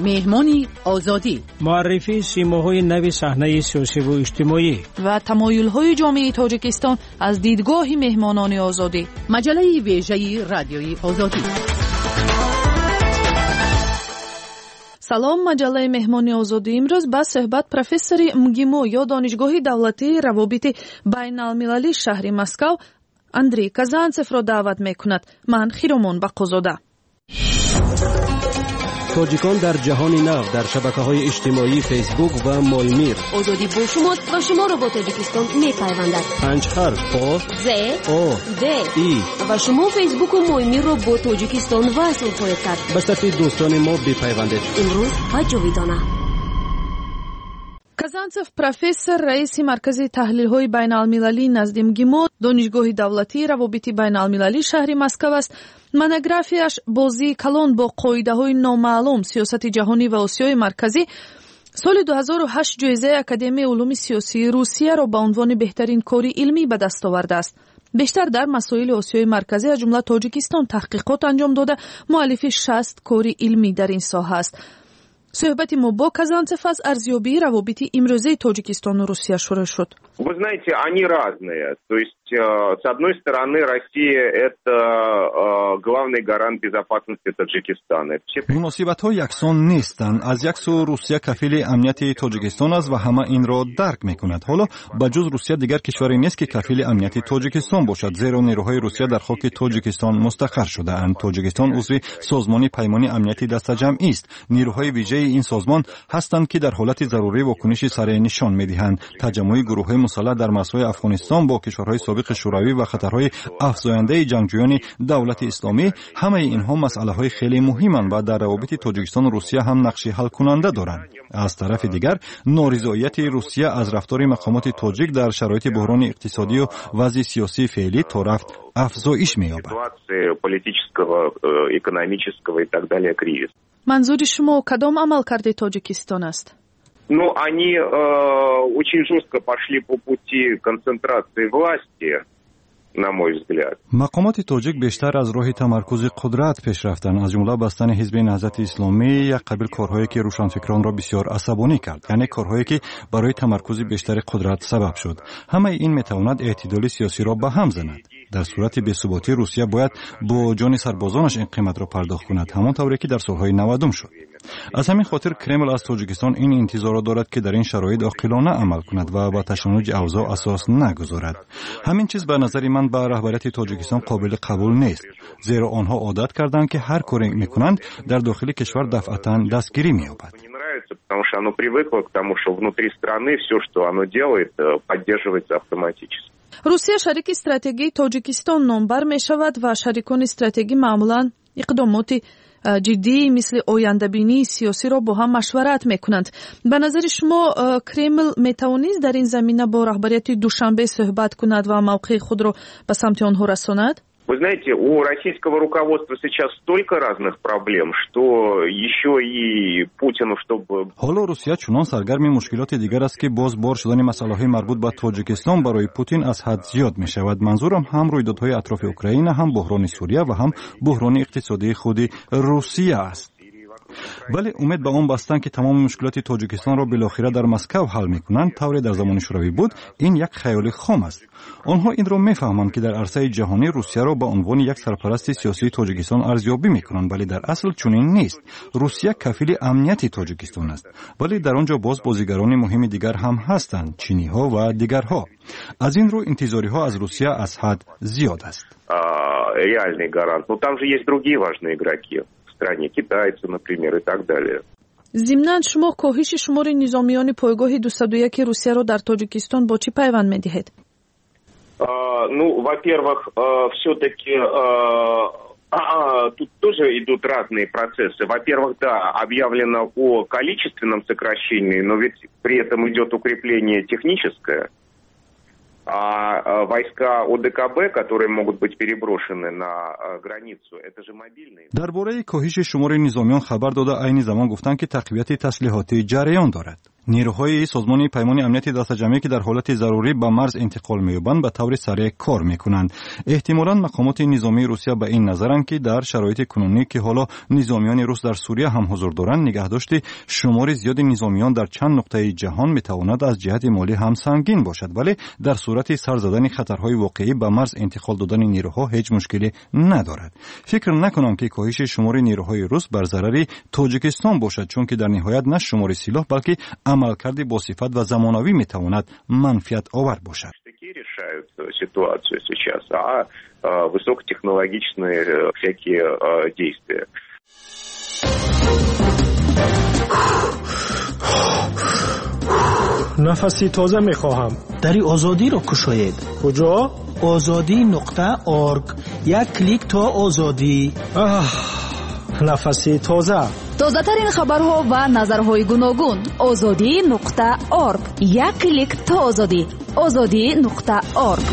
مهمانی آزادی، معرفی سیماهای نو صحنه سیاسی و اجتماعی و تمایل‌های جامعه تاجیکستان از دیدگاه مهمانان آزادی. مجله ویژه رادیوی آزادی. سلام، مجله مهمانی آزادی امروز با صحبت پروفسور مگیمو یا دانشگاه دولتی روابط بین المللی شهر مسکو اندری казанцев را دعوت میکند. من خیرمون بقوزاده. تاجیکان در جهان نو در شبکه‌های اجتماعی فیسبوک و مالمیر. آزادی با شماست و شما را با تاجیکستان میپیوندد. 5 حرف پا ز او د ای و شما فیسبوک و مالمیر را با تاجیکستان وصل خواهید کرد. به صفحه دوستان ما بپیوندید. امروز و جاویدانه. казанцев профессор, раиси маркази таҳлилҳои байналмилалӣ назди МГИМО, донишгоҳи давлатии равобити байналмилалӣ шаҳри Москав аст. монографияш бозии калон бо қоидаҳои номаълум, сиёсати ҷаҳонӣ ва Осиёи марказӣ соли 2008 ҷоизаи Академияи улуми сиёсии Русияро ба унвони беҳтарин кори илмӣ ба даст овардааст. бештар дар масоили Осиёи марказӣ аз ҷумла Тоҷикистон таҳқиқот анҷом дода муаллифи 60 кори илмӣ дар ин соҳа аст. صحبت ما با казанцев از ارزیابی روابط امروزی تاجیکستان و روسیه شروع شد. Вы знаете, они разные. То есть, с одной стороны, Россия – это главный гарант безопасности Таджикистана. مناسبت‌ها یکسان نیستند. از یک سو روسیه کفیل امنیت تاجیکستان است و همه این را درک می‌کند. حالا بجز روسیه دیگر کشوری نیست که کفیل امنیت تاجیکستان باشد، زیرا نیروهای روسیه در خاک تاجیکستان مستقر شده‌اند. تاجیکستان عضو سازمان پیمان امنیتی دسته‌جمعی است. نیروهای ویژه این سازمان هستند که در حالت ضروری واکنش سریع نشان می‌دهند. تجمع گروه‌های مسلح در مسائل افغانستان با کشورهای سابق شوروی و خطرهای افزاینده جنگجویان دولت اسلامی، همه اینها مسائل‌های خیلی مهمند و در روابط تاجیکستان و روسیه هم نقش حل کننده دارند. از طرف دیگر نارضایتی روسیه از رفتار مقامات تاجیک در شرایط بحران اقتصادی و وضع سیاسی فعلی تا رفت افزایش می‌یابد. منظور شما کدام عملکرد تاجیکستان است؟ Ну, они очень жестко пошли по пути концентрации власти, на мой взгляд. مقامات تاجیک بیشتر از راه تمرکز قدرت پیش رفتند، از جمله بستن حزب نهضت اسلامی، یک قبیل کارهایی که روشنفکران را بسیار عصبانی کرد، یعنی کارهایی که برای تمرکز بیشتر قدرت سبب شد. همه این میتواند اعتدال سیاسی را به هم زند. در صورت بی‌ثباتی روسیه باید با جان سربازانش این قیمت را پرداخت کند، همانطوری که در سالهای 90 شد. از همین خاطر کرمل از تاجیکستان این انتظار را دارد که در این شرایط عاقلانه عمل کند و با تشنج اوضاع اساس نگذارد. همین چیز به نظر من به رهبریت تاجیکستان قابل قبول نیست، زیرا آنها عادت کردند که هر کاری میکنند در داخل کشور دفعتاً دستگیری می‌یابد. Потому что оно привыкло к тому, что внутри страны все, что оно делает, поддерживается автоматически. روسیه شریک استراتژی تاجیکستان نامبر می شود و شریکان استراتژی معمولاً اقدامات جدی مثل آینده‌بینی سیاسی را با هم مشورت میکنند. به نظر شما کرمل میتوانست در این زمینه با رهبریت دوشنبه صحبت کند و موقع خود را به سمت آنها رساند؟ Вы знаете, у российского руководства сейчас столько разных проблем, что еще и Путину, чтобы... حالا روسیه چنان سرگرم مشکلات دیگر است که باز بار شدن مسائل‌های مربوط به تاجیکستان برای پوتین از حد زیاد می شود. منظورم هم رویدادهای اطراف اوکراین، هم بحران سوریه و هم بحران اقتصادی خود روسیه است. ولی امید به آن بستند که تمام مشکلات تاجیکستان را بالاخره در مسکو حل می‌کنند، طوری در زمان شوروی بود. این یک خیال خام است. آنها این را می‌فهمند که در عرصه جهانی روسیه را به عنوان یک سرپرست سیاسی تاجیکستان ارزیابی می‌کنند، ولی در اصل چنین نیست. روسیه کفیل امنیت تاجیکستان است، ولی در آنجا باز بازیگران مهم دیگر هم هستند، چینی‌ها و دیگرها. از این رو انتظاری‌ها از روسیه از حد زیاد است. Реальный гарант. Но там же есть другие важные игроки. китайцы, например, и так далее. ضمناً شما کاهش شمار نظامیان پایگاه 201 روسیه را در تاجیکستان با چی پیوند می‌دهید؟ Ну, во-первых, все-таки тут тоже идут разные процессы. Во-первых, да, объявлено о количественном сокращении, но ведь при этом идет укрепление техническое. А войска ОДКБ, которые могут быть переброшены на границу, это же мобильные. درباره کاهش شمار نظامیان خبر داده عین زمان گفتند که تقویت تسلیحاتی جریان دارد. نیروهای سازمان پیمان امنیت دسته‌جمعی که در حالت ضروری به مرز انتقال می‌یابند به طور سریع کار می‌کنند. احتمالاً مقامات نظامی روسیه به این نظرند که در شرایط کنونی که حالا نظامیان روس در سوریه هم حضور دارند، نگهداشت شمار زیاد نظامیان در چند نقطه جهان می‌تواند از جهت مالی هم سنگین باشد، ولی در صورت سر زدن خطرهای واقعی به مرز انتقال دادن نیروها هیچ مشکلی ندارد. فکر نکنم که کاهش شمار نیروهای روس بر ضرر تاجیکستان باشد، چون که در نهایت نه شمار سلاح بلکه عملکرد با صفت و زمانوی میتواند منفعت آور باشد. Решают ситуацию сейчас, а высокотехнологичные всякие действия. نفسی تازه میخواهم. دری آزادی رو کشاید. کجا؟ azadi.org. یک کلیک تا آزادی. نفسی تازه. تازه‌ترین خبرها و نظرهای گوناگون. azadi.org. یک کلیک تا آزادی. azadi.org.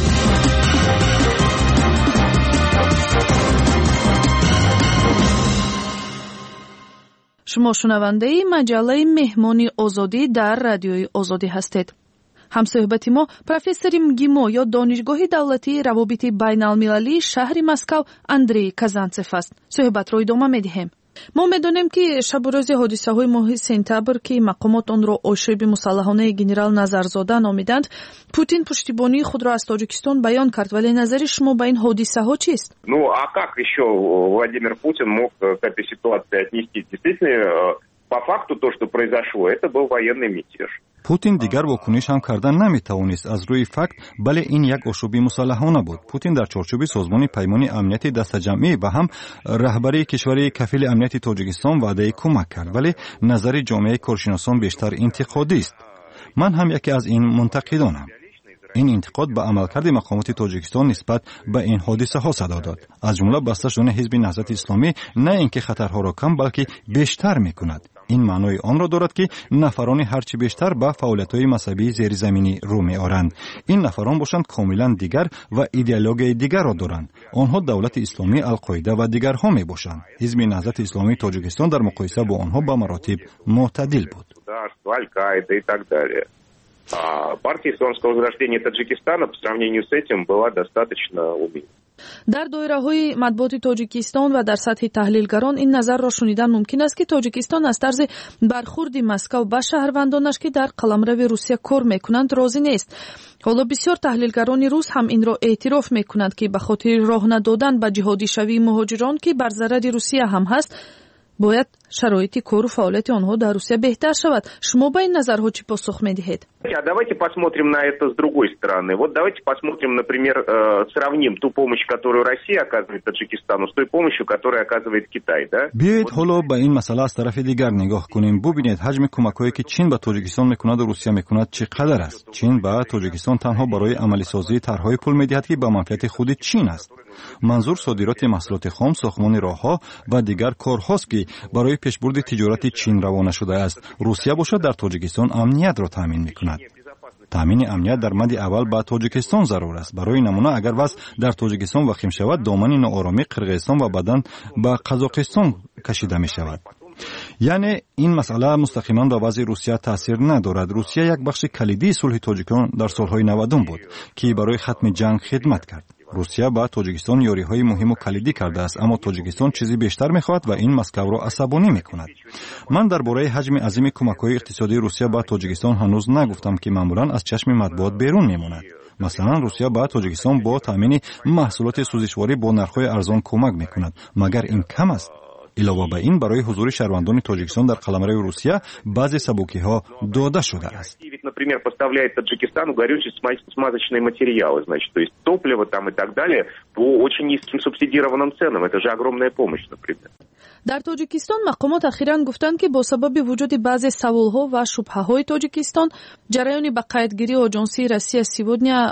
شما شنونده مجله مهمانی آزادی در رادیوی آزادی هستید. همصحبت ما پروفسور МГИМО یا دانشگاه دولتی روابط بین‌المللی شهر مسکو اندری казанцев است. صحبت را ادامه می‌دهیم. ما می‌دانیم که شب و روز حادثه‌های ماه سپتامبر که مقامات آن را آشوب مسلحانه گنرال نظرزاده نامیدند، پوتین پشتیبانی خود را از تاجیکستان بیان کرد، ولی نظر شما به این حادثه‌ها چیست؟ Ну, а как еще Владимир Путин мог к этой ситуации отнести? Действительно, по факту то, что произошло, это был военный мятеж. پوتین دیگر واکنش هم کردن نمیتوانست از روی فکت، بله این یک آشوب مسلحانه بود. پوتین در چارچوب سازمان پیمان امنیت دسته‌جمعی و هم رهبری کشور کفیل امنیت تاجیکستان وعده کمک کرد، ولی نظر جامعه کارشناسان بیشتر انتقادی است. من هم یکی از این منتقدانم. این انتقاد به عملکرد مقامات تاجیکستان نسبت به این حادثه ها صدا داد. از جمله بسته شدن حزب نهضت اسلامی نه اینکه خطرها را کم بلکه بیشتر میکند. این معنای آن را دارد که نفران هرچی بیشتر به فعالیت‌های مذهبی زیرزمینی رو می‌آورند. این نفران باشند کاملا دیگر و ایدئولوژی دیگر را دارند. آنها دولت اسلامی، القاعده و دیگرها میباشند. حزب نهضت اسلامی تاجیکستان در مقایسه با آنها به مراتب معتدل بود. Партия исламского возрождения Таджикистана по сравнению с этим была достаточно умеренной. در دایره‌های مطبوعات تاجیکستان و در سطح تحلیلگران این نظر را شنیدن ممکن است که تاجیکستان از طرز برخورد مسکو به شهروندانش که در قلمرو روسیه کار میکنند راضی نیست. حالا بسیار تحلیلگران روس هم این را اعتراف میکنند که به خاطر راه ندادن به جهادی شوی مهاجران که بر ضرر روسیه هم هست، باید شرایط کار و فعالیت آنها در روسیه بهتر شود. شما به این نظرها چی پاسخ میدهید؟ Давайте посмотрим на это с другой стороны. Вот давайте посмотрим, например, сравним ту помощь, которую Россия оказывает Таджикистану, с той помощью, которую оказывает Китай, да? بیایید حالا به این مسئله از طرف دیگر نگاه کنیم. ببینید حجم کمک‌هایی که چین به تاجیکستان میکند و روسیه میکند چقدر است. چین به تاجیکستان تنها برای عملی سازی طرح‌های پول میدهد که به منفعت خود چین است. منظور صادرات محصولات خام، ساختمان راه‌ها و دیگر کارهاست که برای پیشبرد تجارت چین روانه شده است. روسیه باشد در تاجیکستان امنیت را تامین میکند. تامین امنیت در مد اول به تاجیکستان ضرور است. برای نمونه اگر وضع در تاجیکستان وخیم شود، دامن ناآرامی قرقیزستان و بعداً به قزاقستان کشیده می شود. یعنی این مسئله مستقیما به وضع روسیه تاثیر ندارد. روسیه یک بخش کلیدی صلح تاجیکستان در سالهای 90 بود که برای ختم جنگ خدمت کرد. روسیه با تاجیکستان یاری‌های مهم و کلیدی کرده است، اما تاجیکستان چیزی بیشتر می‌خواهد و این مسکو را عصبانی می‌کند. من درباره حجم عظیم کمک‌های اقتصادی روسیه با تاجیکستان هنوز نگفتم که معمولاً از چشم مطبوعات بیرون می‌ماند. مثلا روسیه با تاجیکستان با تامین محصولات سوزشواری با نرخ‌های ارزان کمک می‌کند. مگر این کم است؟ علاوه بر این برای حضور شهروندان تاجیکستان در قلمرو روسیه بعضی سبوکی‌ها داده شده است. Например, поставляет Таджикистану горюче-смазочные материалы, значит, то есть топливо там и так далее по очень низким субсидированным ценам. Это же огромная помощь, например. در تاجیکستان مقامات اخیراً گفتند که با سبب وجود بعضی سوالها و شبهه‌های تاجیکستان، جریان به قیدگیری آژانسی روسیه سیودنیا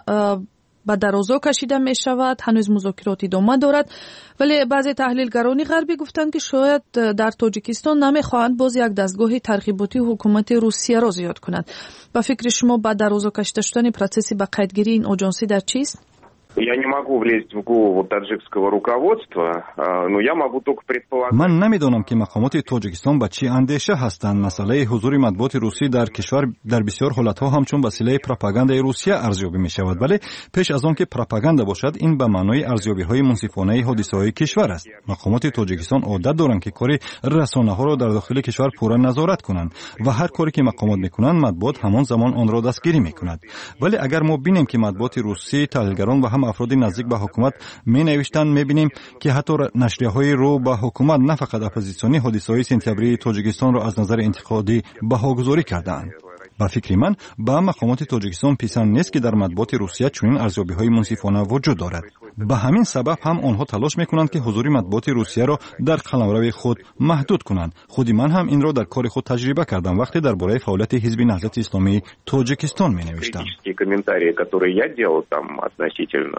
به درازا کشیده می شود. هنوز مذاکرات ادامه دارد، ولی بعضی تحلیلگران غربی گفتند که شاید در تاجیکستان نمیخواهند باز یک دستگاه ترغیباتی حکومت روسیه را زیاد کنند. با فکر شما به درازا کشیده شدن پروسس به قیدگیری این آژانسی در چیست؟ Я не могу влезть в голову таджикского руководства, но я могу только предполагать. من نمیدونم که مقامات تاجیکستان با چی اندیشه هستند. مسئله حضور مطبوعات روسی در کشور در بسیار حالت‌ها همچون وسیله پروپاگاندای روسیه ارزیابی می‌شود، ولی پیش از آن که پروپاگاندا باشد این به معنای ارزیابی‌های منصفانه حادثه‌های کشور است. مقامات تاجیکستان عادت دارند که کار رسانه‌ها را در داخل کشور پورا نظارت کنند و هر کاری که مقامات می‌کنند مطبوعات همان زمان آن را دستگیری می‌کند. ولی اگر ما ببینیم که مطبوعات روسی، تحلیلگران و هم افراد نزدیک به حکومت می‌نوشتند، می‌بینیم که حتی نشریه‌های رو به حکومت نه فقط اپوزیسیونی حادثه‌های سپتامبری تاجیکستان را از نظر انتقادی بهاگذاری کردند. با فکر من با مقامات تاجیکستان پسند نیست که در مطبوعات روسیه چنین ارزیابی‌های منصفانه وجود دارد. به همین سبب هم آنها تلاش می‌کنند که حضور مطبوعات روسیه را در قلمرو خود محدود کنند. خود من هم این را در کار خود تجربه کردم وقتی درباره فعالیت حزب نهضت اسلامی تاجیکستان می‌نوشتم. комментарии, которые я делал там относительно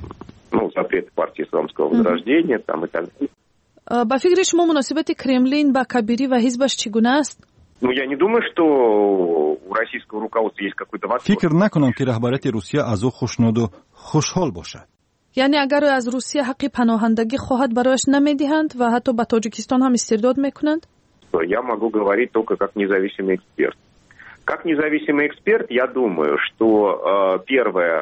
запрет партии исламского возрождения там и так далее. با فکر شما مناسبت کرملین با کبیری و حزبش چگونه است؟ Я не думаю, что у российского руководства есть какой-то вопрос. فکر نکنم که رهبریت روسیه از او خوشنود و خوشحال باشد. یعنی اگر از روسیه حق پناهندگی خواهد برایش نمیدهند و حتی به تاجیکستان هم استرداد میکنند؟ Я могу говорить только как независимый эксперт. Как независимый эксперт, я думаю, что первое,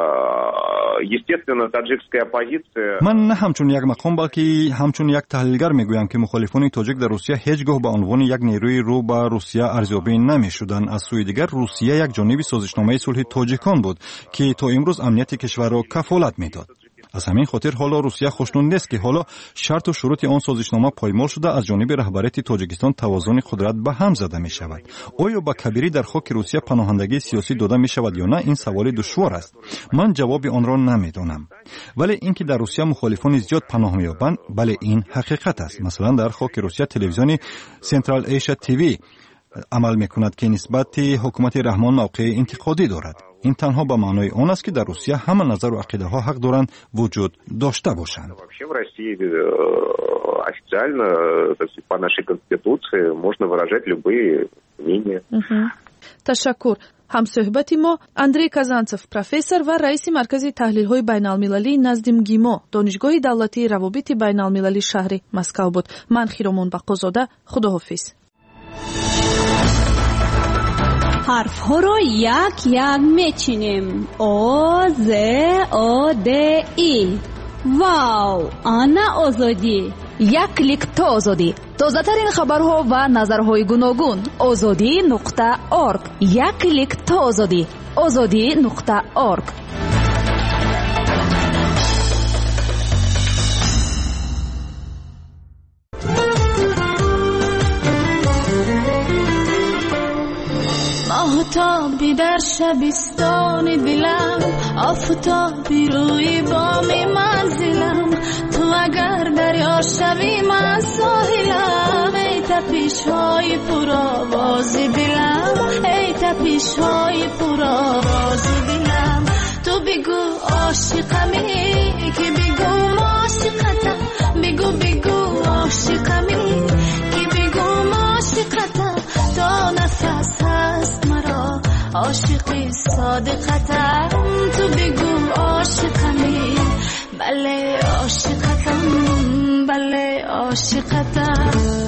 естественно, таджикская оппозиция... من نه همچون یک مقام بلکه همچون یک تحلیلگر میگویم که مخالفان تاجیک در روسیه هیچگاه به عنوان یک نیروی رو به روسیه ارزیابی نمیشدند. از سوی دیگر روسیه یک جانب سازشنامه صلح تاجیکان بود که تا امروز امنیت کشور را کفالت میداد. از همین خاطر حالا روسیه خوشنود نیست که حالا شرط و شروط آن سازشنامه پایمال شده از جانب رهبریت تاجیکستان توازن قدرت به هم زده می شود. آیا با کبیری در خاک روسیه پناهندگی سیاسی داده می شود یا نه؟ این سوال دشوار است. من جواب آن را نمیدانم. ولی اینکه در روسیه مخالفان زیاد پناه می‌یابند، بله این حقیقت است. مثلا در خاک روسیه تلویزیون سنترال ایشیا تیوی عمل می‌کند که نسبت حکومت رحمان موقع انتقادی دارد. این تنها به معنای آن است که در روسیه همه نظر و عقیده ها حق دارند وجود داشته باشند. Вообще в России официально, по нашей конституции, можно выражать любые мнения. تشکر. همصحبت ما اندری کازانتسف پروفسور و رئیس مرکز تحلیل های بین المللی نزد مگیمو دانشگاه دولتی روابط بین المللی شهر مسکو بود. من خیرمون بقازاده، خداحافظ. حرف ها رو یک یک میچینیم. او ز او د ای. واو، آنا آزادی. یک کلیک تا آزادی. تازه ترین خبرها و نظرهای گوناگون. azadi.org. یک کلیک تا آزادی. azadi.org. آفتابی در شبستان دلم، آفتابی روی بام منزلم، تو اگر دریا شوی من ساحلم. ای تپش های پرآواز دلم، ای تپش های پرآواز دلم. تو بگو عاشقمی که بگو عاشقتم، بگو بگو عاشقمی که بگو عاشقتم. تا نفس هست مرا عاشقی صادقتم. تو بگو عاشقمی، بله عاشقتم، بله عاشقتم.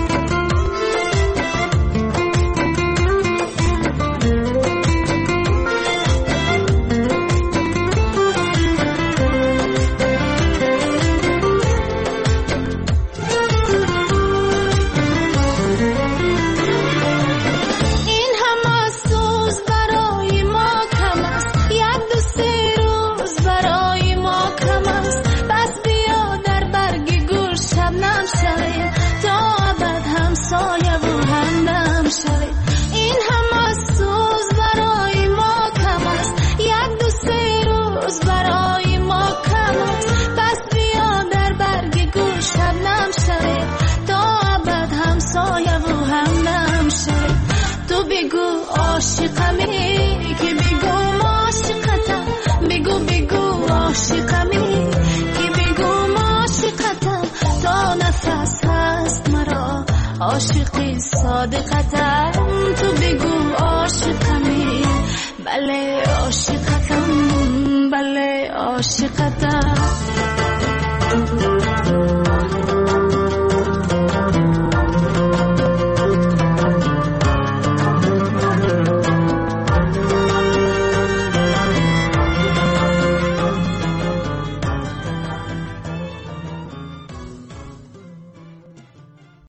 عاشقمی که بگو عاشقتم، بگو بگو عاشقمی که بگو عاشقتم. تا نفس هست مرا عاشقی صادقتم. تو بگو عاشقمی، بله عاشقتم، بله عاشقتم